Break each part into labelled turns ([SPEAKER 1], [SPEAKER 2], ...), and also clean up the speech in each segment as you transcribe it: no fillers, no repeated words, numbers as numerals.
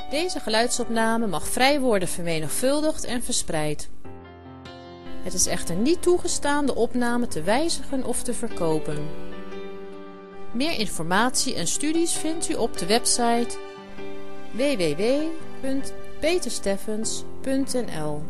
[SPEAKER 1] Deze geluidsopname mag vrij worden vermenigvuldigd en verspreid. Het is echter niet toegestaan de opname te wijzigen of te verkopen. Meer informatie en studies vindt u op de website www.petersteffens.nl.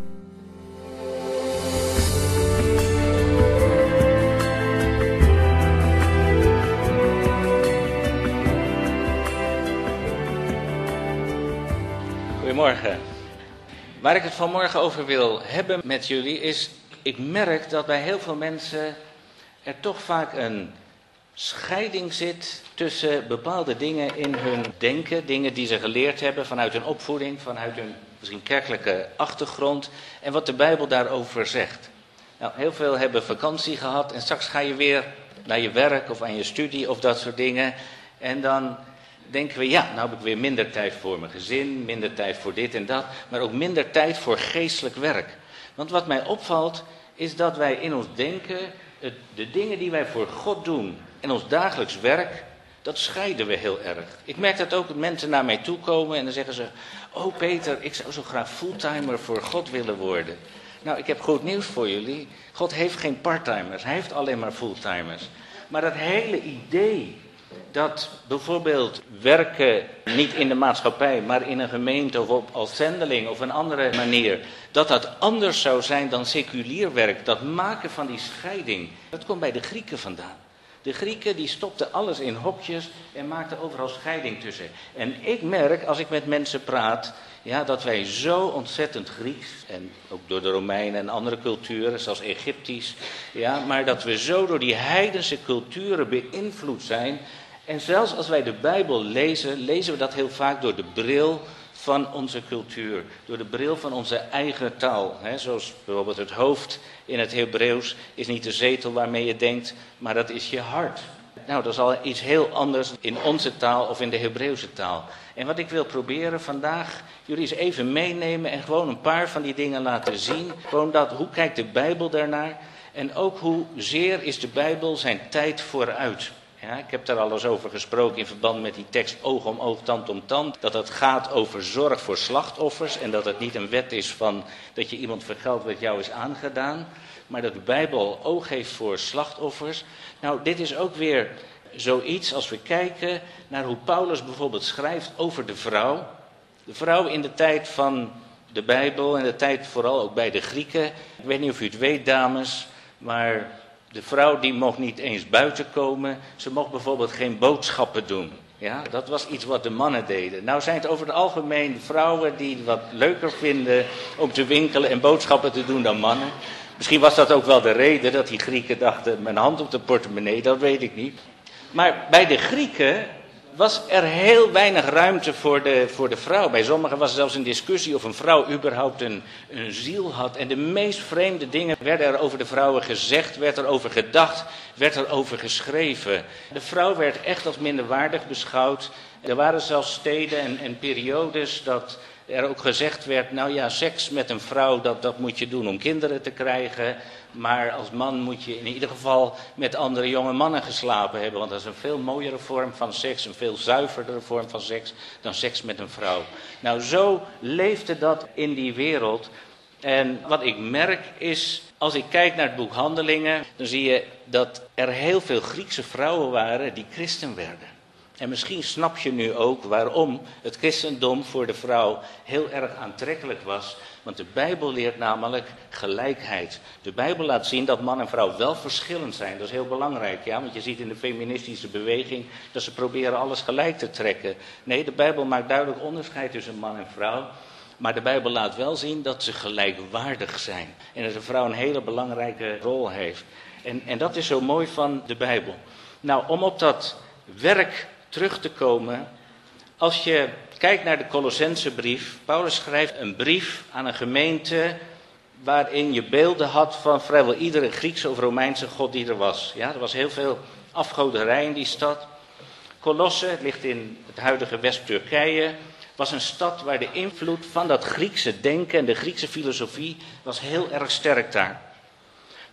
[SPEAKER 2] Goedemorgen. Waar ik het vanmorgen over wil hebben met jullie is, ik merk dat bij heel veel mensen er toch vaak een scheiding zit tussen bepaalde dingen in hun denken, dingen die ze geleerd hebben vanuit hun opvoeding, vanuit hun misschien kerkelijke achtergrond en wat de Bijbel daarover zegt. Nou, heel veel hebben vakantie gehad en straks ga je weer naar je werk of aan je studie of dat soort dingen en dan denken we, ja, nou heb ik weer minder tijd voor mijn gezin, minder tijd voor dit en dat, maar ook minder tijd voor geestelijk werk. Want wat mij opvalt, is dat wij in ons denken, de dingen die wij voor God doen en ons dagelijks werk, dat scheiden we heel erg. Ik merk dat ook mensen naar mij toe komen en dan zeggen ze, oh Peter, ik zou zo graag fulltimer voor God willen worden. Nou, ik heb goed nieuws voor jullie. God heeft geen parttimers, hij heeft alleen maar fulltimers. Maar dat hele idee dat bijvoorbeeld werken niet in de maatschappij, maar in een gemeente of als zendeling of een andere manier, dat anders zou zijn dan seculier werk, dat maken van die scheiding, dat komt bij de Grieken vandaan. De Grieken die stopten alles in hokjes en maakten overal scheiding tussen. En ik merk, als ik met mensen praat, ja, dat wij zo ontzettend Grieks, en ook door de Romeinen en andere culturen, zoals Egyptisch, ja, maar dat we zo door die heidense culturen beïnvloed zijn. En zelfs als wij de Bijbel lezen, lezen we dat heel vaak door de bril van onze cultuur. Door de bril van onze eigen taal. Zoals bijvoorbeeld het hoofd in het Hebreeuws is niet de zetel waarmee je denkt, maar dat is je hart. Nou, dat is al iets heel anders in onze taal of in de Hebreeuwse taal. En wat ik wil proberen vandaag, jullie eens even meenemen en gewoon een paar van die dingen laten zien. Gewoon dat, hoe kijkt de Bijbel daarnaar? En ook hoezeer is de Bijbel zijn tijd vooruit? Ja, ik heb daar al eens over gesproken in verband met die tekst oog om oog, tand om tand. Dat het gaat over zorg voor slachtoffers en dat het niet een wet is van dat je iemand vergeldt wat jou is aangedaan. Maar dat de Bijbel oog heeft voor slachtoffers. Nou, dit is ook weer zoiets als we kijken naar hoe Paulus bijvoorbeeld schrijft over de vrouw. De vrouw in de tijd van de Bijbel en de tijd vooral ook bij de Grieken. Ik weet niet of u het weet, dames, maar de vrouw die mocht niet eens buiten komen. Ze mocht bijvoorbeeld geen boodschappen doen. Ja, dat was iets wat de mannen deden. Nou zijn het over het algemeen vrouwen die het wat leuker vinden om te winkelen en boodschappen te doen dan mannen. Misschien was dat ook wel de reden dat die Grieken dachten, mijn hand op de portemonnee, dat weet ik niet. Maar bij de Grieken was er heel weinig ruimte voor de vrouw. Bij sommigen was er zelfs een discussie of een vrouw überhaupt een ziel had. En de meest vreemde dingen werden er over de vrouwen gezegd, werd er over gedacht, werd er over geschreven. De vrouw werd echt als minderwaardig beschouwd. Er waren zelfs steden en periodes dat er ook gezegd werd, nou ja, seks met een vrouw, dat moet je doen om kinderen te krijgen. Maar als man moet je in ieder geval met andere jonge mannen geslapen hebben. Want dat is een veel mooiere vorm van seks, een veel zuiverdere vorm van seks dan seks met een vrouw. Nou, zo leefde dat in die wereld. En wat ik merk is, als ik kijk naar het boek Handelingen, dan zie je dat er heel veel Griekse vrouwen waren die christen werden. En misschien snap je nu ook waarom het christendom voor de vrouw heel erg aantrekkelijk was. Want de Bijbel leert namelijk gelijkheid. De Bijbel laat zien dat man en vrouw wel verschillend zijn. Dat is heel belangrijk, ja. Want je ziet in de feministische beweging dat ze proberen alles gelijk te trekken. Nee, de Bijbel maakt duidelijk onderscheid tussen man en vrouw. Maar de Bijbel laat wel zien dat ze gelijkwaardig zijn. En dat een vrouw een hele belangrijke rol heeft. En dat is zo mooi van de Bijbel. Nou, om op dat werk terug te komen. Als je kijkt naar de Colossensebrief. Paulus schrijft een brief aan een gemeente waarin je beelden had van vrijwel iedere Griekse of Romeinse god die er was. Ja, er was heel veel afgoderij in die stad. Colosse, het ligt in het huidige West-Turkije, was een stad waar de invloed van dat Griekse denken en de Griekse filosofie was heel erg sterk daar.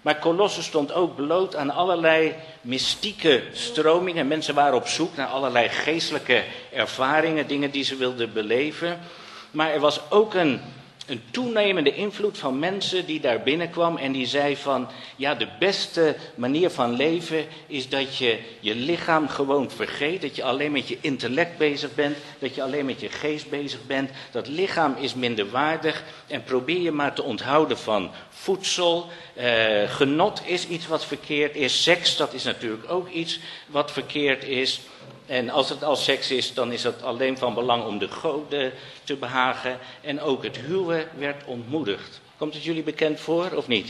[SPEAKER 2] Maar Colosse stond ook bloot aan allerlei mystieke stromingen. Mensen waren op zoek naar allerlei geestelijke ervaringen, dingen die ze wilden beleven. Maar er was ook een toenemende invloed van mensen die daar binnenkwamen en die zei van, ja, de beste manier van leven is dat je je lichaam gewoon vergeet, dat je alleen met je intellect bezig bent, dat je alleen met je geest bezig bent. Dat lichaam is minder waardig en probeer je maar te onthouden van voedsel. Genot is iets wat verkeerd is, seks, dat is natuurlijk ook iets wat verkeerd is. En als het al seks is, dan is het alleen van belang om de goden te behagen. En ook het huwen werd ontmoedigd. Komt het jullie bekend voor of niet?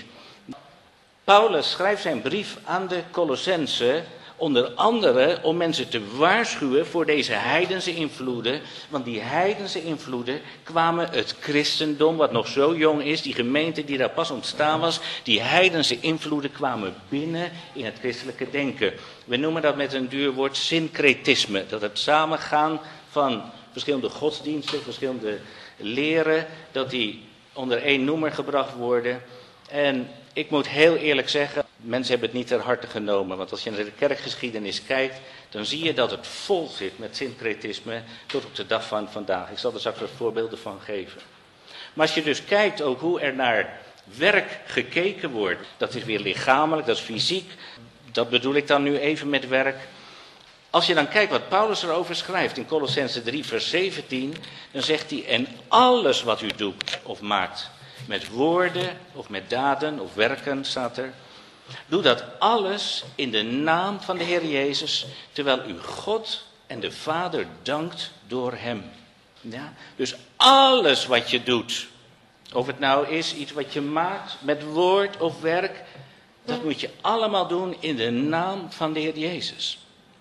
[SPEAKER 2] Paulus schrijft zijn brief aan de Colossenzen onder andere om mensen te waarschuwen voor deze heidense invloeden. Want die heidense invloeden kwamen het christendom, wat nog zo jong is, die gemeente die daar pas ontstaan was, die heidense invloeden kwamen binnen in het christelijke denken. We noemen dat met een duur woord syncretisme. Dat het samengaan van verschillende godsdiensten, verschillende leren, dat die onder één noemer gebracht worden. En ik moet heel eerlijk zeggen, mensen hebben het niet ter harte genomen. Want als je naar de kerkgeschiedenis kijkt, dan zie je dat het vol zit met syncretisme tot op de dag van vandaag. Ik zal er straks wat voorbeelden van geven. Maar als je dus kijkt ook hoe er naar werk gekeken wordt, dat is weer lichamelijk, dat is fysiek. Dat bedoel ik dan nu even met werk. Als je dan kijkt wat Paulus erover schrijft in Colossenzen 3 vers 17, dan zegt hij, en alles wat u doet of maakt, met woorden of met daden of werken staat er. Doe dat alles in de naam van de Heer Jezus, terwijl u God en de Vader dankt door hem. Ja? Dus alles wat je doet, of het nou is iets wat je maakt met woord of werk, dat moet je allemaal doen in de naam van de Heer Jezus.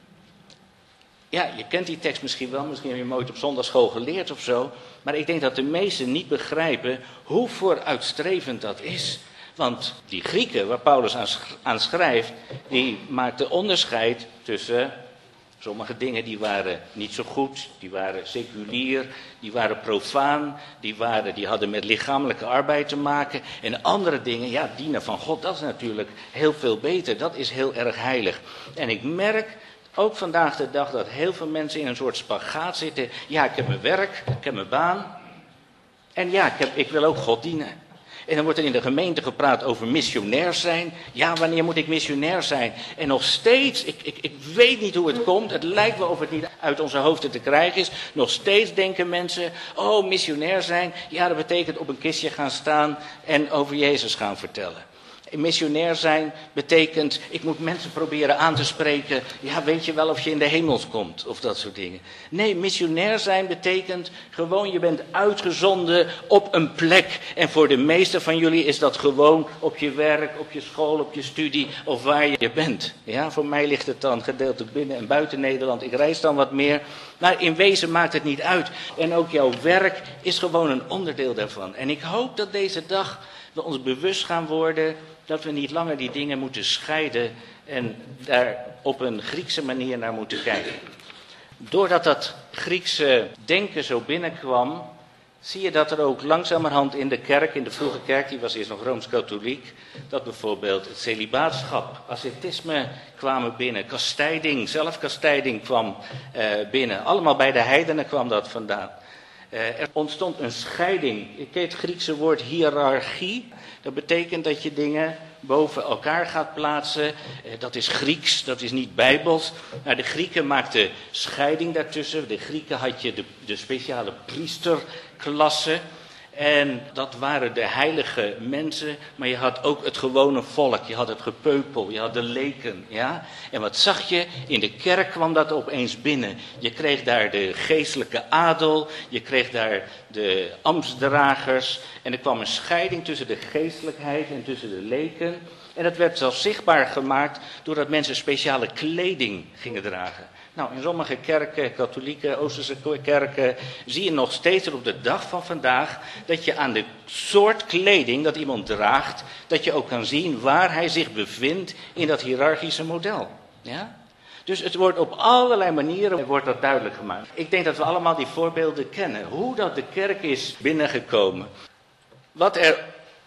[SPEAKER 2] Ja, je kent die tekst misschien wel, misschien heb je hem ooit op zondagschool geleerd of zo. Maar ik denk dat de meesten niet begrijpen hoe vooruitstrevend dat is. Want die Grieken, waar Paulus aan schrijft, die maakten onderscheid tussen sommige dingen die waren niet zo goed, die waren seculier, die waren profaan, die hadden met lichamelijke arbeid te maken. En andere dingen, ja, dienen van God, dat is natuurlijk heel veel beter, dat is heel erg heilig. En ik merk ook vandaag de dag dat heel veel mensen in een soort spagaat zitten. Ja, ik heb mijn werk, ik heb mijn baan. En ja, ik wil ook God dienen. En dan wordt er in de gemeente gepraat over missionair zijn. Ja, wanneer moet ik missionair zijn? En nog steeds, ik weet niet hoe het komt. Het lijkt wel of het niet uit onze hoofden te krijgen is. Nog steeds denken mensen, oh, missionair zijn. Ja, dat betekent op een kistje gaan staan en over Jezus gaan vertellen. Missionair zijn betekent, ik moet mensen proberen aan te spreken. Ja, weet je wel of je in de hemels komt of dat soort dingen. Nee, missionair zijn betekent gewoon, je bent uitgezonden op een plek. En voor de meeste van jullie is dat gewoon op je werk, op je school, op je studie of waar je bent. Ja, voor mij ligt het dan gedeeltelijk binnen en buiten Nederland. Ik reis dan wat meer. Maar in wezen maakt het niet uit. En ook jouw werk is gewoon een onderdeel daarvan. En ik hoop dat deze dag we ons bewust gaan worden dat we niet langer die dingen moeten scheiden en daar op een Griekse manier naar moeten kijken. Doordat dat Griekse denken zo binnenkwam, zie je dat er ook langzamerhand in de kerk, in de vroege kerk, die was eerst nog Rooms-Katholiek, dat bijvoorbeeld het celibaatschap, ascetisme kwamen binnen, kastijding, zelfkastijding kwam binnen. Allemaal bij de heidenen kwam dat vandaan. Er ontstond een scheiding. Je kent het Griekse woord hiërarchie. Dat betekent dat je dingen boven elkaar gaat plaatsen. Dat is Grieks, dat is niet Bijbels. Nou, de Grieken maakten scheiding daartussen. De Grieken had je de speciale priesterklasse. En dat waren de heilige mensen, maar je had ook het gewone volk, je had het gepeupel, je had de leken, ja. En wat zag je? In de kerk kwam dat opeens binnen. Je kreeg daar de geestelijke adel, je kreeg daar de ambtsdragers en er kwam een scheiding tussen de geestelijkheid en tussen de leken. En dat werd zelfs zichtbaar gemaakt doordat mensen speciale kleding gingen dragen. Nou, in sommige kerken, katholieke, Oosterse kerken, zie je nog steeds op de dag van vandaag dat je aan de soort kleding dat iemand draagt, dat je ook kan zien waar hij zich bevindt in dat hiërarchische model. Ja? Dus het wordt op allerlei manieren wordt dat duidelijk gemaakt. Ik denk dat we allemaal die voorbeelden kennen, hoe dat de kerk is binnengekomen. Wat er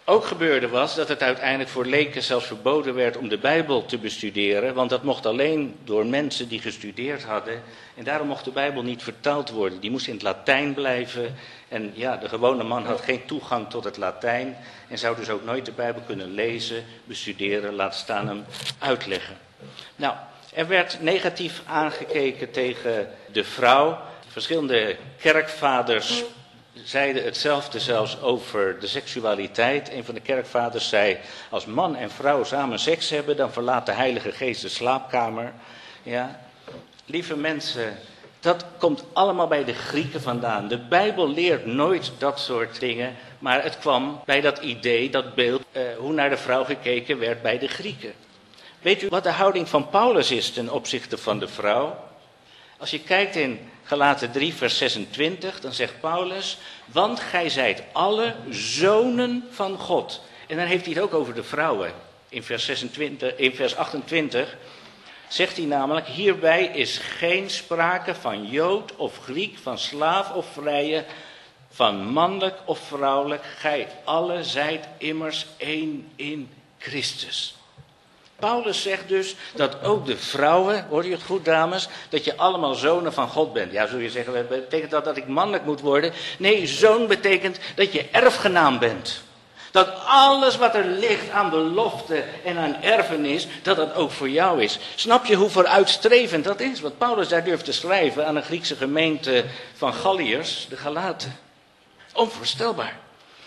[SPEAKER 2] ook gebeurde was dat het uiteindelijk voor leken zelfs verboden werd om de Bijbel te bestuderen. Want dat mocht alleen door mensen die gestudeerd hadden. En daarom mocht de Bijbel niet vertaald worden. Die moest in het Latijn blijven. En ja, de gewone man had geen toegang tot het Latijn. En zou dus ook nooit de Bijbel kunnen lezen, bestuderen, laat staan hem uitleggen. Nou, er werd negatief aangekeken tegen de vrouw. Verschillende kerkvaders zeiden hetzelfde zelfs over de seksualiteit. Een van de kerkvaders zei, als man en vrouw samen seks hebben, dan verlaat de Heilige Geest de slaapkamer. Ja, lieve mensen, dat komt allemaal bij de Grieken vandaan. De Bijbel leert nooit dat soort dingen, maar het kwam bij dat idee, dat beeld, hoe naar de vrouw gekeken werd bij de Grieken. Weet u wat de houding van Paulus is ten opzichte van de vrouw? Als je kijkt in Galaten 3 vers 26, dan zegt Paulus, want gij zijt alle zonen van God. En dan heeft hij het ook over de vrouwen. In vers 28 zegt hij namelijk, hierbij is geen sprake van Jood of Griek, van slaaf of vrije, van mannelijk of vrouwelijk. Gij alle zijt immers één in Christus. Paulus zegt dus dat ook de vrouwen, hoor je het goed dames, dat je allemaal zonen van God bent. Ja, zul je zeggen, betekent dat ik mannelijk moet worden? Nee, zoon betekent dat je erfgenaam bent. Dat alles wat er ligt aan belofte en aan erfenis, dat dat ook voor jou is. Snap je hoe vooruitstrevend dat is? Wat Paulus daar durft te schrijven aan een Griekse gemeente van Galliërs, de Galaten. Onvoorstelbaar.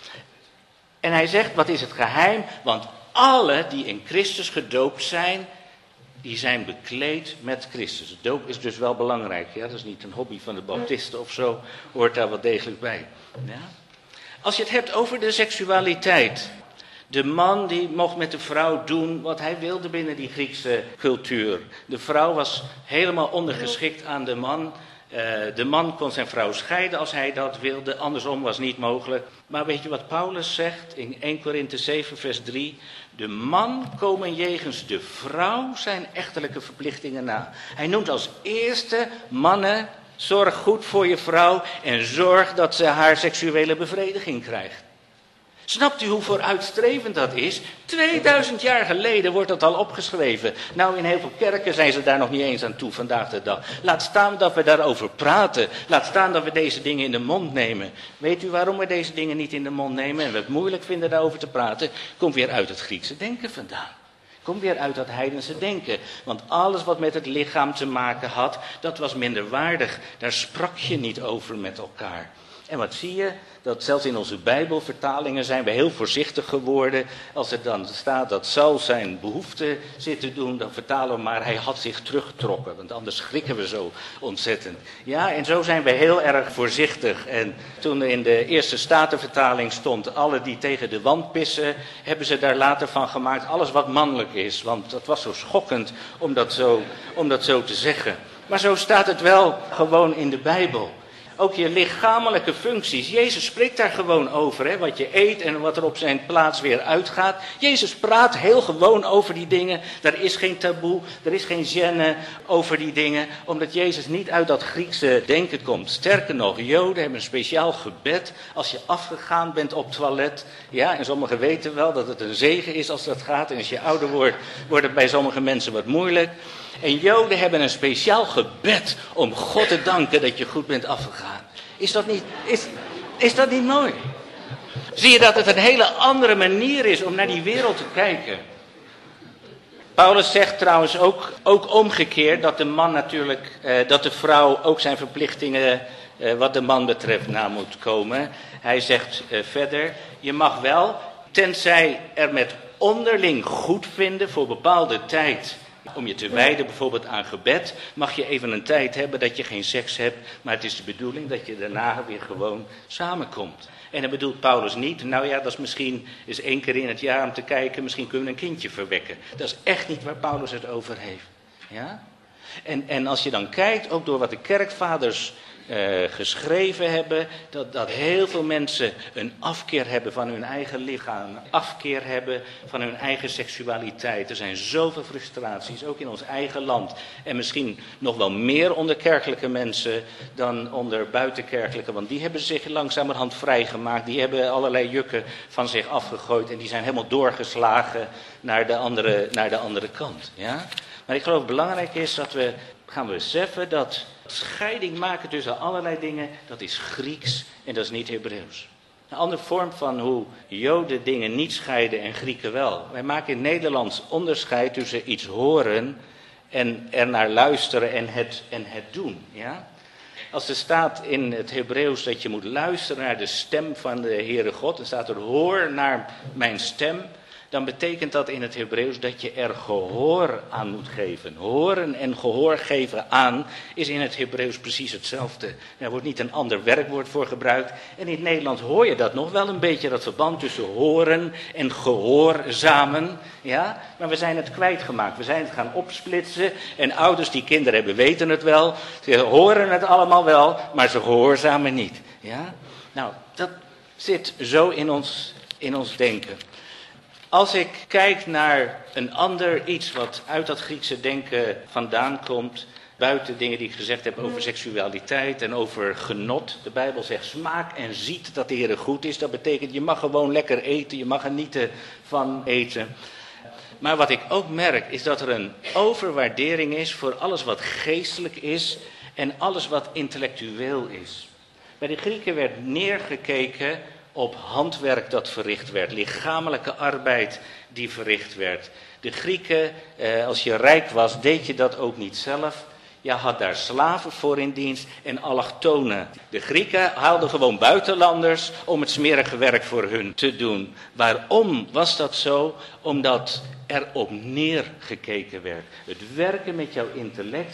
[SPEAKER 2] En hij zegt, wat is het geheim? Want alle die in Christus gedoopt zijn, die zijn bekleed met Christus. De doop is dus wel belangrijk. Ja? Dat is niet een hobby van de baptisten of zo, hoort daar wel degelijk bij. Ja? Als je het hebt over de seksualiteit. De man die mocht met de vrouw doen wat hij wilde binnen die Griekse cultuur. De vrouw was helemaal ondergeschikt aan de man. De man kon zijn vrouw scheiden als hij dat wilde, andersom was niet mogelijk. Maar weet je wat Paulus zegt in 1 Korinthe 7 vers 3? De man komen jegens de vrouw zijn echtelijke verplichtingen na. Hij noemt als eerste mannen, zorg goed voor je vrouw en zorg dat ze haar seksuele bevrediging krijgt. Snapt u hoe vooruitstrevend dat is? 2000 jaar geleden wordt dat al opgeschreven. Nou, in heel veel kerken zijn ze daar nog niet eens aan toe vandaag de dag. Laat staan dat we daarover praten. Laat staan dat we deze dingen in de mond nemen. Weet u waarom we deze dingen niet in de mond nemen en we het moeilijk vinden daarover te praten? Komt weer uit het Griekse denken vandaan. Komt weer uit dat heidense denken. Want alles wat met het lichaam te maken had, dat was minderwaardig. Daar sprak je niet over met elkaar. En wat zie je? Dat zelfs in onze Bijbelvertalingen zijn we heel voorzichtig geworden. Als er dan staat dat Saul zijn behoefte zit te doen, dan vertalen we maar hij had zich teruggetrokken. Want anders schrikken we zo ontzettend. Ja, en zo zijn we heel erg voorzichtig. En toen in de eerste Statenvertaling stond, alle die tegen de wand pissen, hebben ze daar later van gemaakt alles wat mannelijk is. Want dat was zo schokkend om dat zo te zeggen. Maar zo staat het wel gewoon in de Bijbel. Ook je lichamelijke functies. Jezus spreekt daar gewoon over. Hè? Wat je eet en wat er op zijn plaats weer uitgaat. Jezus praat heel gewoon over die dingen. Er is geen taboe, er is geen gêne over die dingen. Omdat Jezus niet uit dat Griekse denken komt. Sterker nog, Joden hebben een speciaal gebed als je afgegaan bent op toilet. Ja, en sommigen weten wel dat het een zegen is als dat gaat. En als je ouder wordt, wordt het bij sommige mensen wat moeilijk. En Joden hebben een speciaal gebed om God te danken dat je goed bent afgegaan. Is dat niet mooi? Zie je dat het een hele andere manier is om naar die wereld te kijken? Paulus zegt trouwens ook omgekeerd dat de man natuurlijk, dat de vrouw ook zijn verplichtingen wat de man betreft na moet komen. Hij zegt verder, je mag wel, tenzij er met onderling goed vinden voor bepaalde tijd, om je te wijden bijvoorbeeld aan gebed, mag je even een tijd hebben dat je geen seks hebt, maar het is de bedoeling dat je daarna weer gewoon samenkomt. En dan bedoelt Paulus niet, nou ja, dat is misschien eens 1 keer in het jaar om te kijken, misschien kunnen we een kindje verwekken. Dat is echt niet waar Paulus het over heeft. Ja? En als je dan kijkt, ook door wat de kerkvaders geschreven hebben, dat heel veel mensen een afkeer hebben van hun eigen lichaam, een afkeer hebben van hun eigen seksualiteit. Er zijn zoveel frustraties, ook in ons eigen land. En misschien nog wel meer onder kerkelijke mensen dan onder buitenkerkelijke, want die hebben zich langzamerhand vrijgemaakt, die hebben allerlei jukken van zich afgegooid en die zijn helemaal doorgeslagen naar de andere kant. Ja? Maar ik geloof het belangrijk is dat we gaan beseffen dat scheiding maken tussen allerlei dingen, dat is Grieks en dat is niet Hebreeuws. Een andere vorm van hoe Joden dingen niet scheiden en Grieken wel. Wij maken in het Nederlands onderscheid tussen iets horen en ernaar luisteren en het doen. Ja? Als er staat in het Hebreeuws dat je moet luisteren naar de stem van de Heere God, dan staat er hoor naar mijn stem, dan betekent dat in het Hebreeuws dat je er gehoor aan moet geven. Horen en gehoor geven aan is in het Hebreeuws precies hetzelfde. Er wordt niet een ander werkwoord voor gebruikt. En in het Nederlands hoor je dat nog wel een beetje, dat verband tussen horen en gehoorzamen. Ja? Maar we zijn het kwijtgemaakt. We zijn het gaan opsplitsen. En ouders die kinderen hebben weten het wel. Ze horen het allemaal wel, maar ze gehoorzamen niet. Ja? Nou, dat zit zo in ons denken. Als ik kijk naar een ander iets wat uit dat Griekse denken vandaan komt, buiten dingen die ik gezegd heb over seksualiteit en over genot. De Bijbel zegt smaak en ziet dat de Heer goed is. Dat betekent je mag gewoon lekker eten, je mag genieten van eten. Maar wat ik ook merk is dat er een overwaardering is voor alles wat geestelijk is en alles wat intellectueel is. Bij de Grieken werd neergekeken op handwerk dat verricht werd, lichamelijke arbeid die verricht werd. De Grieken, als je rijk was, deed je dat ook niet zelf. Je had daar slaven voor in dienst en allochtonen. De Grieken haalden gewoon buitenlanders om het smerige werk voor hun te doen. Waarom was dat zo? Omdat er op neergekeken werd. Het werken met jouw intellect,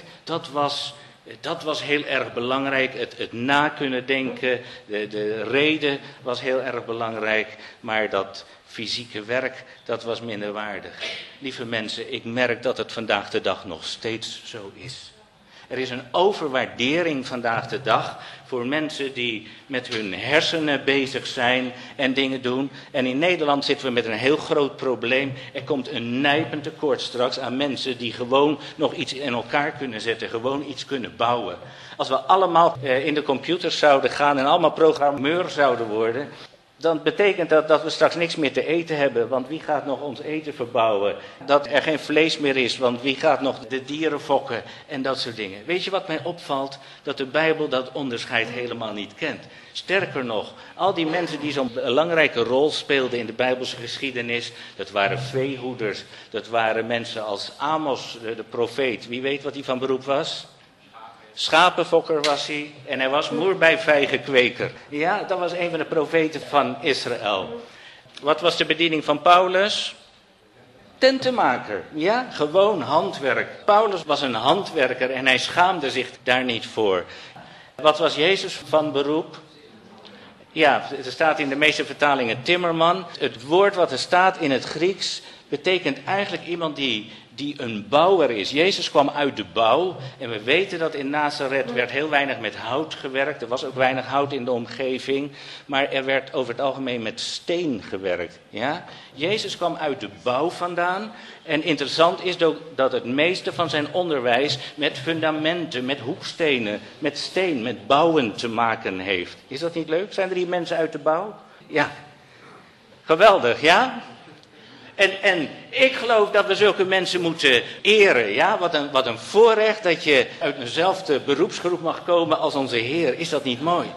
[SPEAKER 2] dat was heel erg belangrijk. Het na kunnen denken, de reden was heel erg belangrijk. Maar dat fysieke werk, dat was minder waardig. Lieve mensen, ik merk dat het vandaag de dag nog steeds zo is. Er is een overwaardering vandaag de dag voor mensen die met hun hersenen bezig zijn en dingen doen. En in Nederland zitten we met een heel groot probleem. Er komt een nijpend tekort straks aan mensen die gewoon nog iets in elkaar kunnen zetten. Gewoon iets kunnen bouwen. Als we allemaal in de computers zouden gaan en allemaal programmeur zouden worden, dan betekent dat dat we straks niks meer te eten hebben, want wie gaat nog ons eten verbouwen? Dat er geen vlees meer is, want wie gaat nog de dieren fokken en dat soort dingen. Weet je wat mij opvalt? Dat de Bijbel dat onderscheid helemaal niet kent. Sterker nog, al die mensen die zo'n belangrijke rol speelden in de Bijbelse geschiedenis, dat waren veehoeders, dat waren mensen als Amos, de profeet. Wie weet wat hij van beroep was? Schapenfokker was hij en hij was moerbijvijgenkweker. Ja, dat was een van de profeten van Israël. Wat was de bediening van Paulus? Tentenmaker, ja, gewoon handwerk. Paulus was een handwerker en hij schaamde zich daar niet voor. Wat was Jezus van beroep? Ja, er staat in de meeste vertalingen timmerman. Het woord wat er staat in het Grieks betekent eigenlijk iemand die een bouwer is. Jezus kwam uit de bouw en we weten dat in Nazareth werd heel weinig met hout gewerkt. Er was ook weinig hout in de omgeving, maar er werd over het algemeen met steen gewerkt. Ja? Jezus kwam uit de bouw vandaan en interessant is dat het meeste van zijn onderwijs met fundamenten, met hoekstenen, met steen, met bouwen te maken heeft. Is dat niet leuk? Zijn er hier mensen uit de bouw? Ja. Geweldig, ja? En ik geloof dat we zulke mensen moeten eren. Ja? Wat een voorrecht dat je uit dezelfde beroepsgroep mag komen als onze Heer. Is dat niet mooi?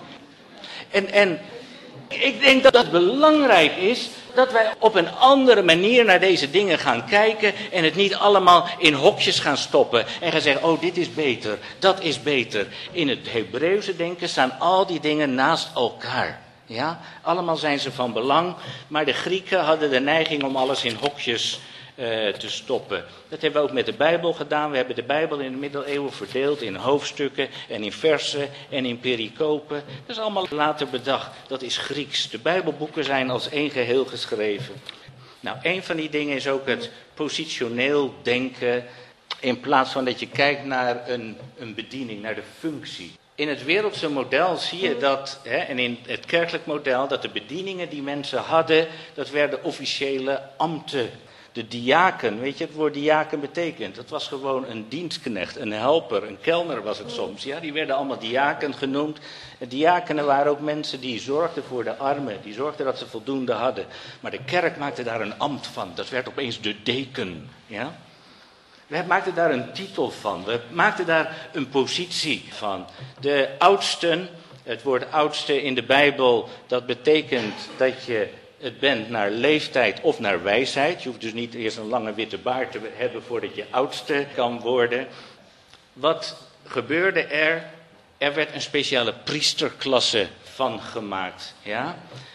[SPEAKER 2] En ik denk dat het belangrijk is dat wij op een andere manier naar deze dingen gaan kijken en het niet allemaal in hokjes gaan stoppen en gaan zeggen, oh dit is beter, dat is beter. In het Hebreeuwse denken staan al die dingen naast elkaar. Ja, allemaal zijn ze van belang, maar de Grieken hadden de neiging om alles in hokjes te stoppen. Dat hebben we ook met de Bijbel gedaan. We hebben de Bijbel in de middeleeuwen verdeeld in hoofdstukken en in versen en in pericopen. Dat is allemaal later bedacht. Dat is Grieks. De Bijbelboeken zijn als één geheel geschreven. Nou, een van die dingen is ook het positioneel denken, in plaats van dat je kijkt naar een bediening, naar de functie. In het wereldse model zie je dat, en in het kerkelijk model, dat de bedieningen die mensen hadden, dat werden officiële ambten. De diaken, weet je het woord diaken betekent? Dat was gewoon een dienstknecht, een helper, een kelner was het soms. Ja, die werden allemaal diaken genoemd. En diakenen waren ook mensen die zorgden voor de armen, die zorgden dat ze voldoende hadden. Maar de kerk maakte daar een ambt van, dat werd opeens de deken. Ja? We maakten daar een titel van, we maakten daar een positie van. De oudsten, het woord oudste in de Bijbel, dat betekent dat je het bent naar leeftijd of naar wijsheid. Je hoeft dus niet eerst een lange witte baard te hebben voordat je oudste kan worden. Wat gebeurde er? Er werd een speciale priesterklasse van gemaakt. Ja?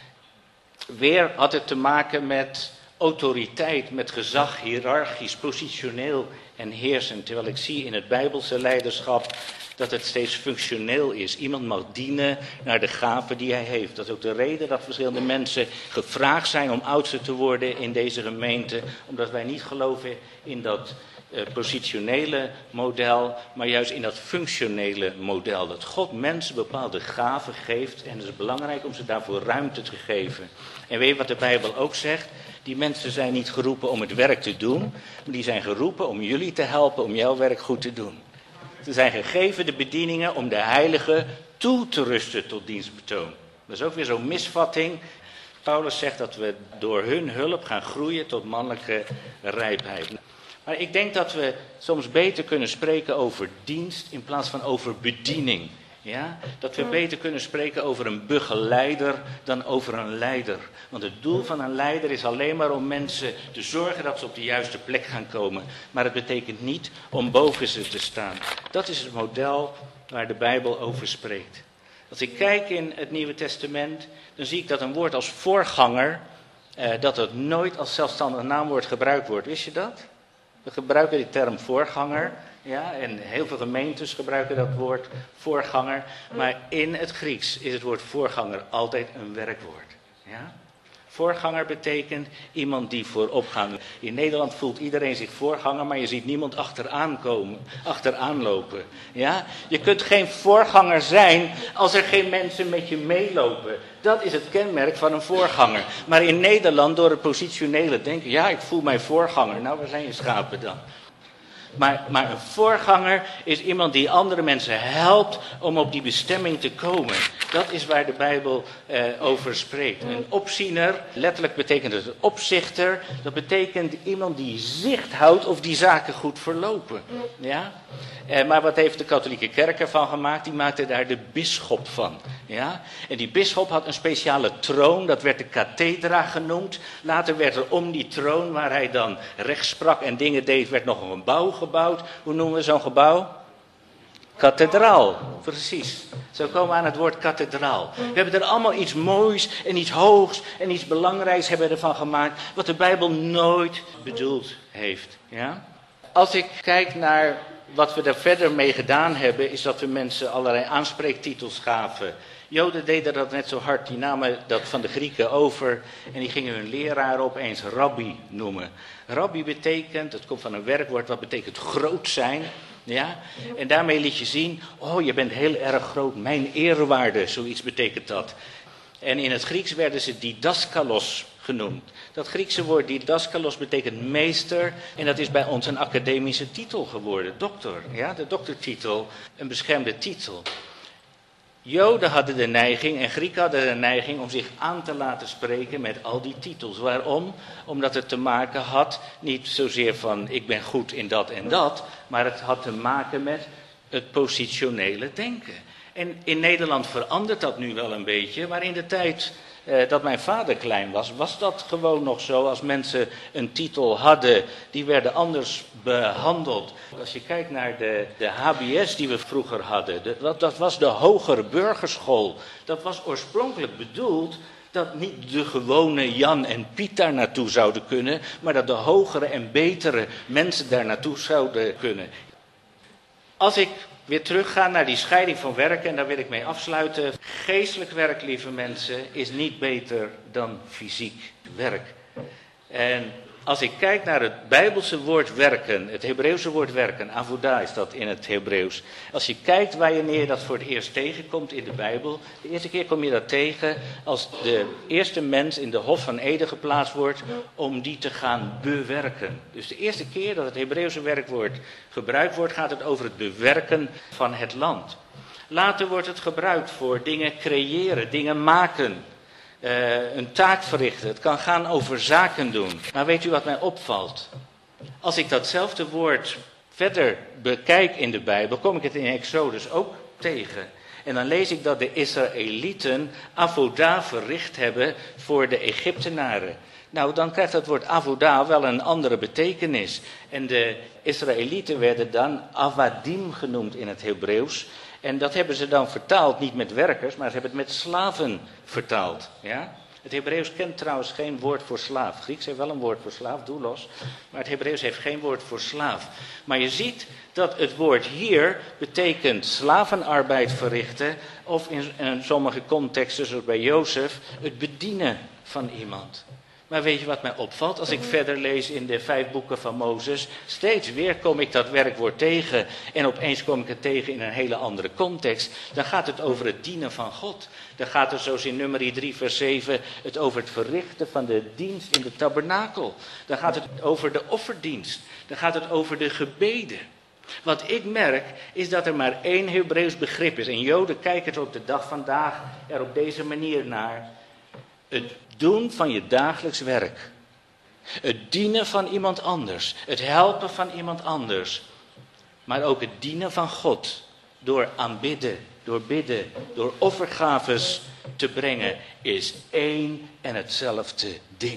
[SPEAKER 2] Weer had het te maken met autoriteit, met gezag, hiërarchisch, positioneel en heersend. Terwijl ik zie in het Bijbelse leiderschap dat het steeds functioneel is. Iemand mag dienen naar de gaven die hij heeft. Dat is ook de reden dat verschillende mensen gevraagd zijn om oudste te worden in deze gemeente. Omdat wij niet geloven in dat positionele model, maar juist in dat functionele model. Dat God mensen bepaalde gaven geeft en het is belangrijk om ze daarvoor ruimte te geven. En weet je wat de Bijbel ook zegt? Die mensen zijn niet geroepen om het werk te doen, maar die zijn geroepen om jullie te helpen om jouw werk goed te doen. Ze zijn gegeven de bedieningen om de heiligen toe te rusten tot dienstbetoon. Dat is ook weer zo'n misvatting. Paulus zegt dat we door hun hulp gaan groeien tot mannelijke rijpheid. Maar ik denk dat we soms beter kunnen spreken over dienst in plaats van over bediening. Ja? Dat we beter kunnen spreken over een begeleider dan over een leider. Want het doel van een leider is alleen maar om mensen te zorgen dat ze op de juiste plek gaan komen. Maar het betekent niet om boven ze te staan. Dat is het model waar de Bijbel over spreekt. Als ik kijk in het Nieuwe Testament, dan zie ik dat een woord als voorganger, dat het nooit als zelfstandig naamwoord gebruikt wordt. Wist je dat? We gebruiken die term voorganger. Ja, en heel veel gemeentes gebruiken dat woord voorganger. Maar in het Grieks is het woord voorganger altijd een werkwoord. Ja? Voorganger betekent iemand die voorop gaat. In Nederland voelt iedereen zich voorganger, maar je ziet niemand achteraan lopen. Ja? Je kunt geen voorganger zijn als er geen mensen met je meelopen. Dat is het kenmerk van een voorganger. Maar in Nederland, door het positionele denken, ja, ik voel mij voorganger. Nou, waar zijn je schapen dan? Maar een voorganger is iemand die andere mensen helpt om op die bestemming te komen. Dat is waar de Bijbel over spreekt. Een opziener, letterlijk betekent het opzichter. Dat betekent iemand die zicht houdt of die zaken goed verlopen. Ja? Maar wat heeft de katholieke kerk ervan gemaakt? Die maakte daar de bisschop van. Ja? En die bisschop had een speciale troon, dat werd de kathedra genoemd. Later werd er om die troon, waar hij dan recht sprak en dingen deed, werd nog een gebouw gebouwd. Hoe noemen we zo'n gebouw? Kathedraal, precies. Zo komen we aan het woord kathedraal. We hebben er allemaal iets moois en iets hoogs en iets belangrijks hebben ervan gemaakt, wat de Bijbel nooit bedoeld heeft. Ja? Als ik kijk naar wat we daar verder mee gedaan hebben, is dat we mensen allerlei aanspreektitels gaven. Joden deden dat net zo hard, die namen dat van de Grieken over en die gingen hun leraar opeens rabbi noemen. Rabbi betekent, het komt van een werkwoord, wat betekent groot zijn. Ja? En daarmee liet je zien, oh je bent heel erg groot, mijn eerwaarde, zoiets betekent dat. En in het Grieks werden ze didaskalos genoemd. Dat Griekse woord didaskalos betekent meester en dat is bij ons een academische titel geworden, dokter. Ja? De doktertitel, een beschermde titel. Joden hadden de neiging en Grieken hadden de neiging om zich aan te laten spreken met al die titels. Waarom? Omdat het te maken had, niet zozeer van ik ben goed in dat en dat, maar het had te maken met het positionele denken. En in Nederland verandert dat nu wel een beetje, maar in de tijd dat mijn vader klein was, was dat gewoon nog zo. Als mensen een titel hadden, die werden anders behandeld. Als je kijkt naar de HBS die we vroeger hadden, dat was de hogere burgerschool. Dat was oorspronkelijk bedoeld dat niet de gewone Jan en Piet daar naartoe zouden kunnen, maar dat de hogere en betere mensen daar naartoe zouden kunnen. Als ik weer teruggaan naar die scheiding van werk, en daar wil ik mee afsluiten. Geestelijk werk, lieve mensen, is niet beter dan fysiek werk. En Als ik kijk naar het Bijbelse woord werken, het Hebreeuwse woord werken, avodah is dat in het Hebreeuws. Als je kijkt wanneer je dat voor het eerst tegenkomt in de Bijbel. De eerste keer kom je dat tegen als de eerste mens in de Hof van Eden geplaatst wordt om die te gaan bewerken. Dus de eerste keer dat het Hebreeuwse werkwoord gebruikt wordt, gaat het over het bewerken van het land. Later wordt het gebruikt voor dingen creëren, dingen maken. Een taak verrichten. Het kan gaan over zaken doen. Maar weet u wat mij opvalt? Als ik datzelfde woord verder bekijk in de Bijbel, kom ik het in Exodus ook tegen. En dan lees ik dat de Israëlieten avodah verricht hebben voor de Egyptenaren. Nou, dan krijgt dat woord avodah wel een andere betekenis. En de Israëlieten werden dan avadim genoemd in het Hebreeuws. En dat hebben ze dan vertaald, niet met werkers, maar ze hebben het met slaven vertaald. Ja? Het Hebreeuws kent trouwens geen woord voor slaaf. Grieks heeft wel een woord voor slaaf, doulos. Maar het Hebreeuws heeft geen woord voor slaaf. Maar je ziet dat het woord hier betekent slavenarbeid verrichten. Of in sommige contexten, zoals bij Jozef, het bedienen van iemand. Maar weet je wat mij opvalt? Als ik verder lees in de 5 boeken van Mozes, steeds weer kom ik dat werkwoord tegen. En opeens kom ik het tegen in een hele andere context. Dan gaat het over het dienen van God. Dan gaat het zoals in Numeri 3 vers 7 het over het verrichten van de dienst in de tabernakel. Dan gaat het over de offerdienst. Dan gaat het over de gebeden. Wat ik merk is dat er maar 1 Hebreeuws begrip is. En Joden kijken er op de dag vandaag er op deze manier naar. Het doen van je dagelijks werk. Het dienen van iemand anders. Het helpen van iemand anders. Maar ook het dienen van God. Door aanbidden, door bidden, door offergaves te brengen. Is één en hetzelfde ding.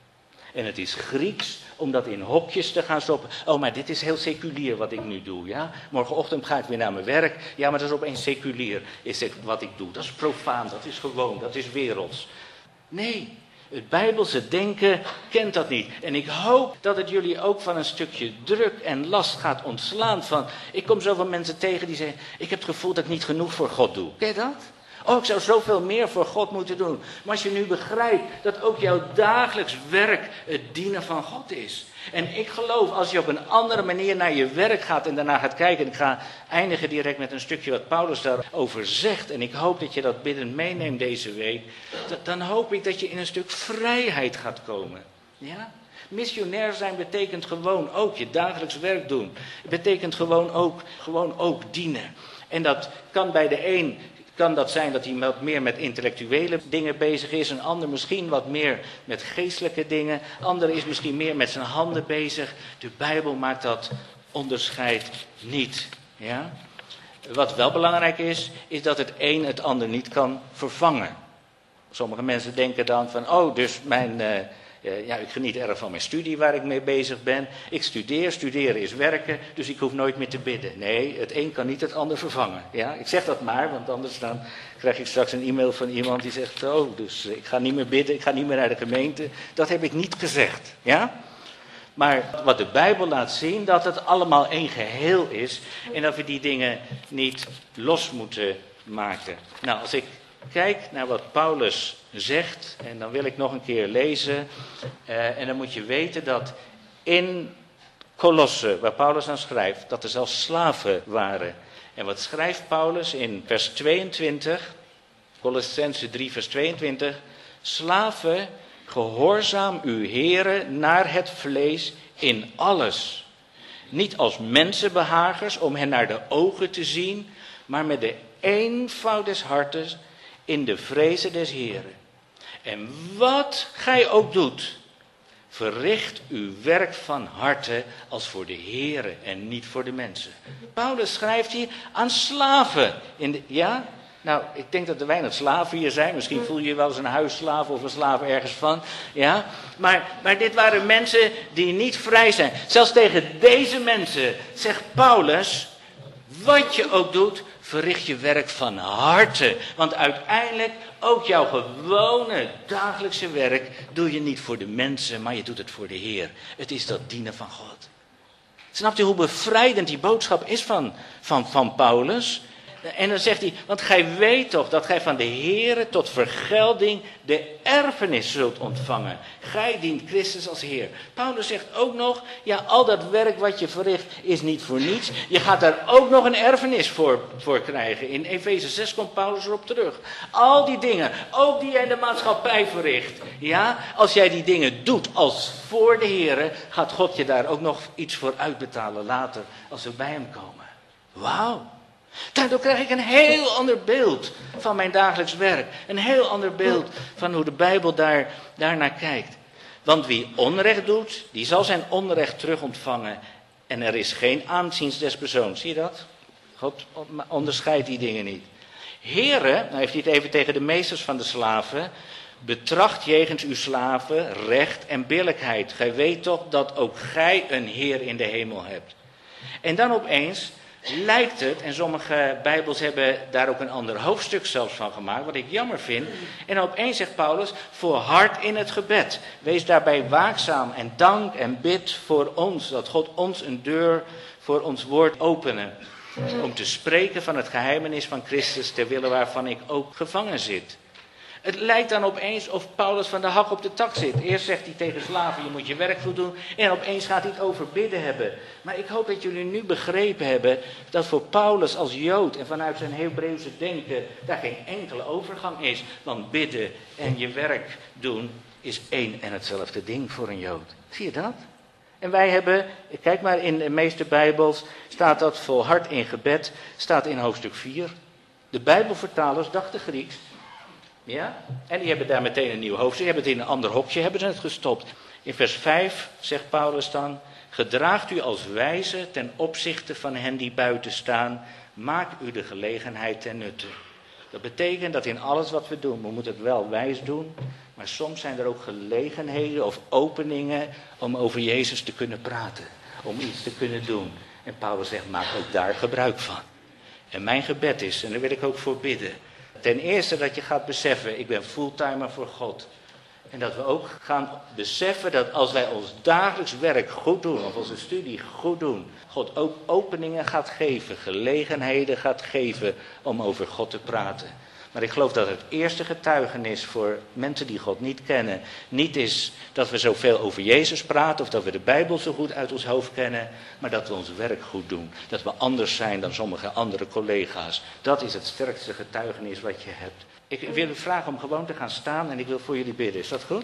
[SPEAKER 2] En het is Grieks om dat in hokjes te gaan stoppen. Oh, maar dit is heel seculier wat ik nu doe, ja. Morgenochtend ga ik weer naar mijn werk. Ja, maar dat is opeens seculier. Is dit wat ik doe? Dat is profaan, dat is gewoon, dat is werelds. Nee, het Bijbelse denken kent dat niet. En ik hoop dat het jullie ook van een stukje druk en last gaat ontslaan van. Ik kom zoveel mensen tegen die zeggen, ik heb het gevoel dat ik niet genoeg voor God doe. Ken je dat? Oh, ik zou zoveel meer voor God moeten doen. Maar als je nu begrijpt dat ook jouw dagelijks werk het dienen van God is. En ik geloof, als je op een andere manier naar je werk gaat en daarna gaat kijken. En ik ga eindigen direct met een stukje wat Paulus daarover zegt. En ik hoop dat je dat biddend meeneemt deze week. Dan hoop ik dat je in een stuk vrijheid gaat komen. Ja? Missionair zijn betekent gewoon ook je dagelijks werk doen. Het betekent gewoon ook dienen. En dat kan bij de een. Kan dat zijn dat hij wat meer met intellectuele dingen bezig is. Een ander misschien wat meer met geestelijke dingen. Een ander is misschien meer met zijn handen bezig. De Bijbel maakt dat onderscheid niet. Ja? Wat wel belangrijk is dat het een het ander niet kan vervangen. Sommige mensen denken dan van, oh, dus ik geniet erg van mijn studie waar ik mee bezig ben. Ik studeren is werken, dus ik hoef nooit meer te bidden. Nee, het een kan niet het ander vervangen. Ja? Ik zeg dat maar, want anders dan krijg ik straks een e-mail van iemand die zegt, oh, dus ik ga niet meer bidden, ik ga niet meer naar de gemeente. Dat heb ik niet gezegd. Ja? Maar wat de Bijbel laat zien, dat het allemaal één geheel is en dat we die dingen niet los moeten maken. Nou, als ik kijk naar wat Paulus zegt, en dan wil ik nog een keer lezen. En dan moet je weten dat in Kolosse, waar Paulus aan schrijft, dat er zelfs slaven waren. En wat schrijft Paulus in vers 22, Colossenzen 3 vers 22. Slaven, gehoorzaam uw heren naar het vlees in alles. Niet als mensenbehagers om hen naar de ogen te zien, maar met de eenvoud des hartes in de vrezen des Heren. En wat gij ook doet, verricht uw werk van harte als voor de Here en niet voor de mensen. Paulus schrijft hier aan slaven. Ja? Nou, ik denk dat er weinig slaven hier zijn. Misschien voel je je wel eens een huisslaaf of een slaaf ergens van. Ja? Maar dit waren mensen die niet vrij zijn. Zelfs tegen deze mensen zegt Paulus, wat je ook doet, verricht je werk van harte. Want uiteindelijk, ook jouw gewone dagelijkse werk doe je niet voor de mensen, maar je doet het voor de Heer. Het is dat dienen van God. Snapt u hoe bevrijdend die boodschap is van Paulus? En dan zegt hij, want gij weet toch dat gij van de Heere tot vergelding de erfenis zult ontvangen. Gij dient Christus als Heer. Paulus zegt ook nog, ja, al dat werk wat je verricht is niet voor niets. Je gaat daar ook nog een erfenis voor krijgen. In Efeze 6 komt Paulus erop terug. Al die dingen, ook die jij in de maatschappij verricht. Ja, als jij die dingen doet als voor de Heere, gaat God je daar ook nog iets voor uitbetalen later als we bij hem komen. Wauw. Daardoor krijg ik een heel ander beeld van mijn dagelijks werk. Een heel ander beeld van hoe de Bijbel daarnaar kijkt. Want wie onrecht doet, die zal zijn onrecht terug ontvangen. En er is geen aanzien des persoons. Zie je dat? God onderscheidt die dingen niet. Heren, nou heeft hij het even tegen de meesters van de slaven. Betracht jegens uw slaven recht en billijkheid. Gij weet toch dat ook gij een Heer in de hemel hebt. En dan opeens lijkt het, en sommige Bijbels hebben daar ook een ander hoofdstuk zelfs van gemaakt, wat ik jammer vind. En opeens zegt Paulus, volhard in het gebed. Wees daarbij waakzaam en dank en bid voor ons, dat God ons een deur voor ons woord openen. Om te spreken van het geheimenis van Christus, ter wille waarvan ik ook gevangen zit. Het lijkt dan opeens of Paulus van de hak op de tak zit. Eerst zegt hij tegen slaven, je moet je werk goed doen. En opeens gaat hij het over bidden hebben. Maar ik hoop dat jullie nu begrepen hebben dat voor Paulus als Jood en vanuit zijn Hebreeuwse denken daar geen enkele overgang is. Want bidden en je werk doen is één en hetzelfde ding voor een Jood. Zie je dat? En wij hebben, kijk maar in de meeste Bijbels, staat dat volhard in gebed, staat in hoofdstuk 4. De Bijbelvertalers dachten Grieks. Ja? En die hebben daar meteen een nieuw hoofdstuk. Die hebben het in een ander hokje hebben ze het gestopt. In vers 5 zegt Paulus dan, gedraagt u als wijze ten opzichte van hen die buiten staan. Maak u de gelegenheid ten nutte. Dat betekent dat in alles wat we doen, we moeten het wel wijs doen. Maar soms zijn er ook gelegenheden of openingen om over Jezus te kunnen praten. Om iets te kunnen doen. En Paulus zegt, maak ook daar gebruik van. En mijn gebed is, en daar wil ik ook voor bidden. Ten eerste dat je gaat beseffen, ik ben fulltimer voor God. En dat we ook gaan beseffen dat als wij ons dagelijks werk goed doen, of onze studie goed doen, God ook openingen gaat geven, gelegenheden gaat geven om over God te praten. Maar ik geloof dat het eerste getuigenis voor mensen die God niet kennen, niet is dat we zoveel over Jezus praten of dat we de Bijbel zo goed uit ons hoofd kennen, maar dat we ons werk goed doen. Dat we anders zijn dan sommige andere collega's. Dat is het sterkste getuigenis wat je hebt. Ik wil u vragen om gewoon te gaan staan en ik wil voor jullie bidden. Is dat goed?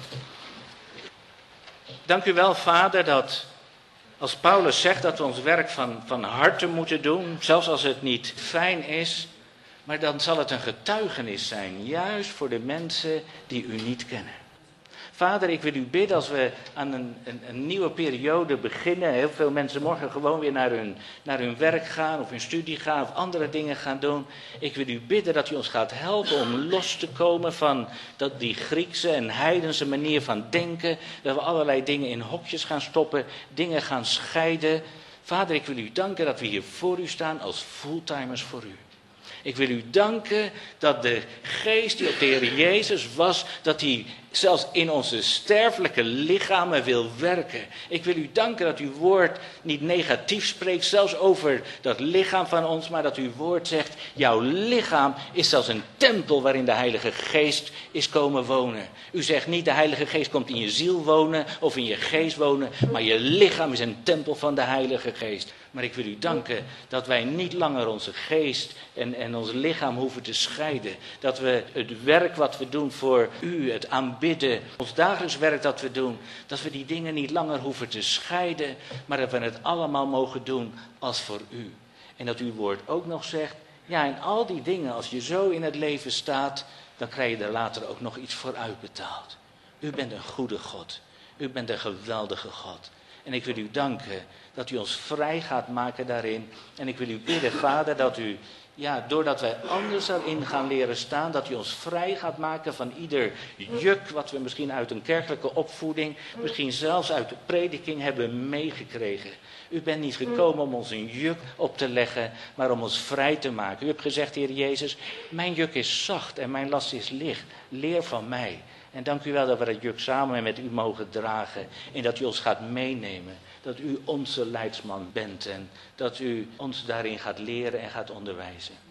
[SPEAKER 2] Dank u wel, Vader, dat als Paulus zegt dat we ons werk van harte moeten doen, zelfs als het niet fijn is, maar dan zal het een getuigenis zijn, juist voor de mensen die u niet kennen. Vader, ik wil u bidden als we aan een nieuwe periode beginnen. Heel veel mensen morgen gewoon weer naar hun werk gaan of hun studie gaan of andere dingen gaan doen. Ik wil u bidden dat u ons gaat helpen om los te komen van die Griekse en heidense manier van denken. Dat we allerlei dingen in hokjes gaan stoppen, dingen gaan scheiden. Vader, ik wil u danken dat we hier voor u staan als fulltimers voor u. Ik wil u danken dat de geest die op de Heer Jezus was, dat hij zelfs in onze sterfelijke lichamen wil werken. Ik wil u danken dat uw woord niet negatief spreekt, zelfs over dat lichaam van ons, maar dat uw woord zegt, jouw lichaam is zelfs een tempel waarin de Heilige Geest is komen wonen. U zegt niet de Heilige Geest komt in je ziel wonen of in je geest wonen, maar je lichaam is een tempel van de Heilige Geest. Maar ik wil u danken dat wij niet langer onze geest en ons lichaam hoeven te scheiden. Dat we het werk wat we doen voor u, het aanbidden, ons dagelijks werk dat we doen, dat we die dingen niet langer hoeven te scheiden, maar dat we het allemaal mogen doen als voor u. En dat uw woord ook nog zegt, ja, en al die dingen, als je zo in het leven staat, dan krijg je er later ook nog iets voor uitbetaald. U bent een goede God. U bent een geweldige God. En ik wil u danken dat u ons vrij gaat maken daarin. En ik wil u bidden, Vader, dat u, ja, doordat wij anders erin gaan leren staan, dat u ons vrij gaat maken van ieder juk wat we misschien uit een kerkelijke opvoeding, misschien zelfs uit de prediking hebben meegekregen. U bent niet gekomen om ons een juk op te leggen, maar om ons vrij te maken. U hebt gezegd, Heer Jezus, mijn juk is zacht en mijn last is licht. Leer van mij. En dank u wel dat we dat juk samen met u mogen dragen en dat u ons gaat meenemen. Dat u onze leidsman bent en dat u ons daarin gaat leren en gaat onderwijzen.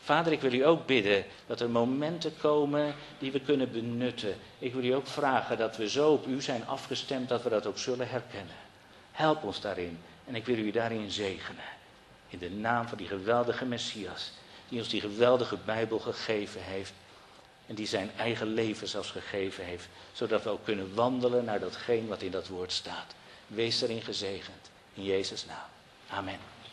[SPEAKER 2] Vader, ik wil u ook bidden dat er momenten komen die we kunnen benutten. Ik wil u ook vragen dat we zo op u zijn afgestemd dat we dat ook zullen herkennen. Help ons daarin en ik wil u daarin zegenen. In de naam van die geweldige Messias, die ons die geweldige Bijbel gegeven heeft. En die zijn eigen leven zelfs gegeven heeft. Zodat we ook kunnen wandelen naar datgene wat in dat woord staat. Wees erin gezegend. In Jezus' naam. Amen.